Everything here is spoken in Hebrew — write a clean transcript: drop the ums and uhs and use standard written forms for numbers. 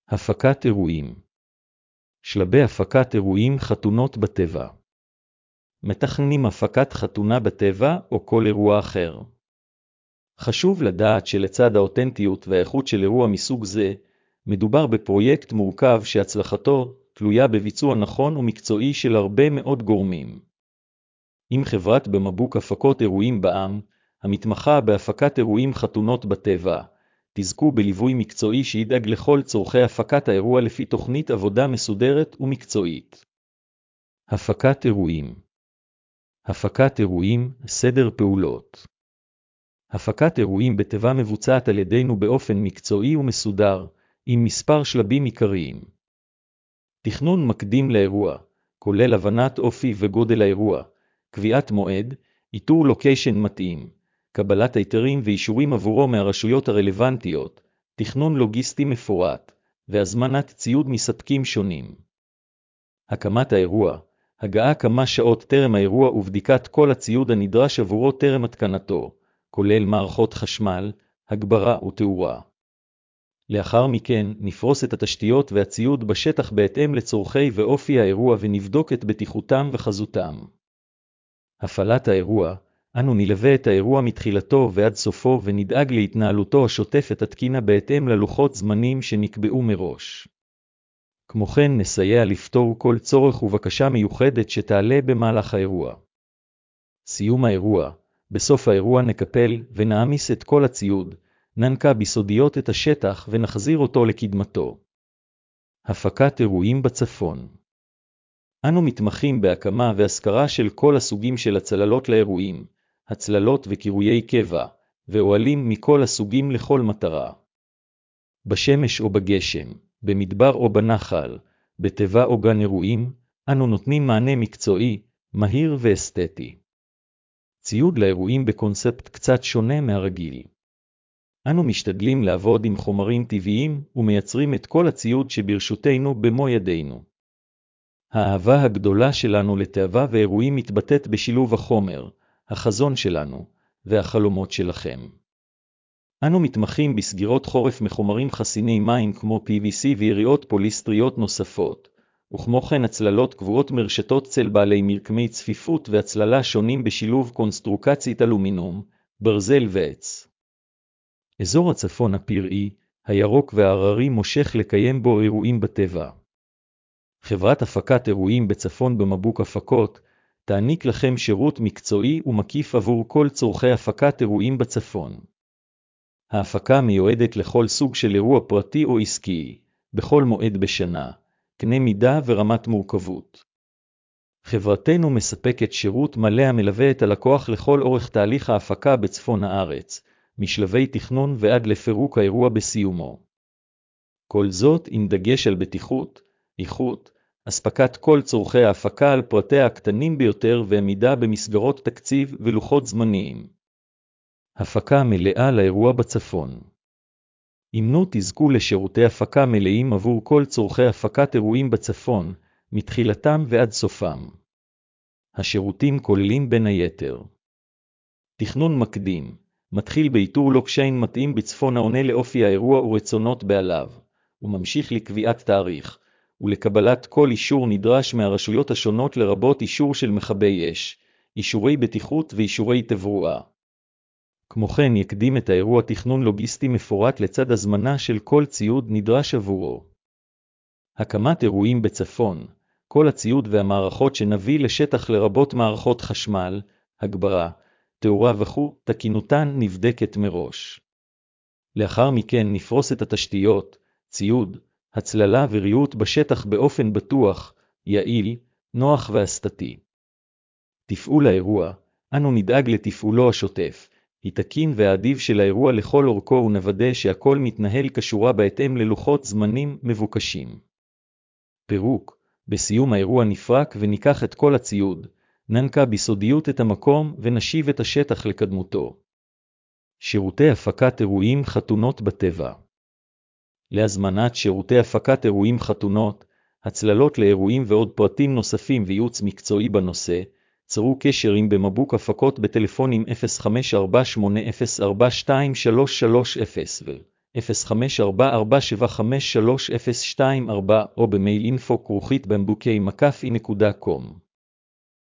הפקת אירועים. שלבי הפקת אירועים חתונות בטבע. מתכננים הפקת חתונה בטבע או כל אירוע אחר. חשוב לדעת שלצד האותנטיות והאיכות של אירוע מסוג זה, מדובר בפרויקט מורכב שהצלחתו תלויה בביצוע נכון ומקצועי של הרבה מאוד גורמים. עם חברת במבוק הפקות אירועים בע"מ, המתמחה בהפקת אירועים חתונות בטבע, תזכו בליווי מקצועי שידאג לכל צורכי הפקת האירוע לפי תוכנית עבודה מסודרת ומקצועית. הפקת אירועים. הפקת אירועים, סדר פעולות. הפקת אירועים בטבע מבוצעת על ידינו באופן מקצועי ומסודר, עם מספר שלבים עיקריים. תכנון מקדים לאירוע, כולל הבנת אופי וגודל האירוע, קביעת מועד, איתור לוקיישן מתאים, קבלת היתרים ואישורים עבורו מהרשויות הרלוונטיות, תכנון לוגיסטי מפורט, והזמנת ציוד מספקים שונים. הקמת האירוע, הגעה כמה שעות טרם האירוע ובדיקת כל הציוד הנדרש עבורו טרם התקנתו, כולל מערכות חשמל, הגברה ותאורה. לאחר מכן נפרוס את התשתיות והציוד בשטח בהתאם לצורכי ואופי האירוע ונבדוק את בטיחותם וחזותם. הפעלת האירוע, אנו נלווה את האירוע מתחילתו ועד סופו ונדאג להתנהלותו השוטפת התקינה בהתאם ללוחות זמנים שנקבעו מראש. כמו כן נסייע לפתור כל צורך ובקשה מיוחדת שתעלה במהלך האירוע. סיום האירוע, בסוף האירוע נקפל ונעמיס את כל הציוד, ננקה בסודיות את השטח ונחזיר אותו לקדמתו. הפקת אירועים בצפון. אנו מתמחים בהקמה והשכרה של כל הסוגים של הצללות לאירועים, הצללות וקירויי קבע, ואוהלים מכל הסוגים לכל מטרה. בשמש או בגשם, במדבר או בנחל, בטבע או גן אירועים, אנו נותנים מענה מקצועי, מהיר ואסתטי. ציוד לאירועים בקונספט קצת שונה מהרגיל. אנו משתדלים לעבוד עם חומרים טבעיים ומייצרים את כל הציוד שברשותנו במו ידינו. האהבה הגדולה שלנו לטבע ואירועים מתבטאת בשילוב החומר, החזון שלנו, והחלומות שלכם. אנו מתמחים בסגירות חורף מחומרים חסיני מים כמו PVC ויריעות פוליסטריות נוספות, וכמו כן הצללות קבועות מרשתות צל בעלי מרקמי צפיפות והצללה שונים בשילוב קונסטרוקצית אלומינום, ברזל ועץ. אזור הצפון הפראי, הירוק וההררי מושך לקיים בו אירועים בטבע. חברת הפקת אירועים בצפון במבוק הפקות, תעניק לכם שירות מקצועי ומקיף עבור כל צורכי הפקת אירועים בצפון. ההפקה מיועדת לכל סוג של אירוע פרטי או עסקי, בכל מועד בשנה, קנה מידה ורמת מורכבות. חברתנו מספקת שירות מלא המלווה את הלקוח לכל אורך תהליך ההפקה בצפון הארץ, משלבי תכנון ועד לפירוק האירוע בסיומו. כל זאת עם דגש על בטיחות, איכות, אספקת כל צורכי ההפקה על פרטיה הקטנים ביותר ועמידה במסגרות תקציב ולוחות זמניים. הפקה מלאה לאירוע בצפון. אמנו תזכו לשירותי הפקה מלאים עבור כל צורכי הפקת אירועים בצפון, מתחילתם ועד סופם. השירותים כוללים בין היתר תכנון מקדים, מתחיל באיתור לוקשיין מתאים בצפון העונה לאופי האירוע ורצונות בעליו, וממשיך לקביעת תאריך, ולקבלת כל אישור נדרש מהרשויות השונות לרבות אישור של מכבי אש, אישורי בטיחות ואישורי תברואה. כמו כן יקדים את האירוע תכנון לוגיסטי מפורט לצד הזמנה של כל ציוד נדרש עבורו. הקמת אירועים בצפון, כל הציוד והמערכות שנביא לשטח לרבות מערכות חשמל, הגברה, תאורה וכו', תקינותן נבדקת מראש. לאחר מכן נפרוס את התשתיות, ציוד, הצללה וריהוט בשטח באופן בטוח, יעיל, נוח ואסתטי. תפעול האירוע, אנו נדאג לתפעולו השוטף, תקין והעדיף של האירוע לכל אורכו ונוודא שהכל מתנהל כשורה בהתאם ללוחות זמנים מבוקשים. פירוק, בסיום האירוע נפרק וניקח את כל הציוד, ננקה בסודיות את המקום ונשיב את השטח לקדמותו. שירותי הפקת אירועים חתונות בטבע. להזמנת שירותי הפקת אירועים חתונות, הצללות לאירועים ועוד פרטים נוספים וייעוץ מקצועי בנושא, צרו קשר עם במבוק הפקות בטלפונים 0548042330 ו 0544753024 או במייל info@bambooki.com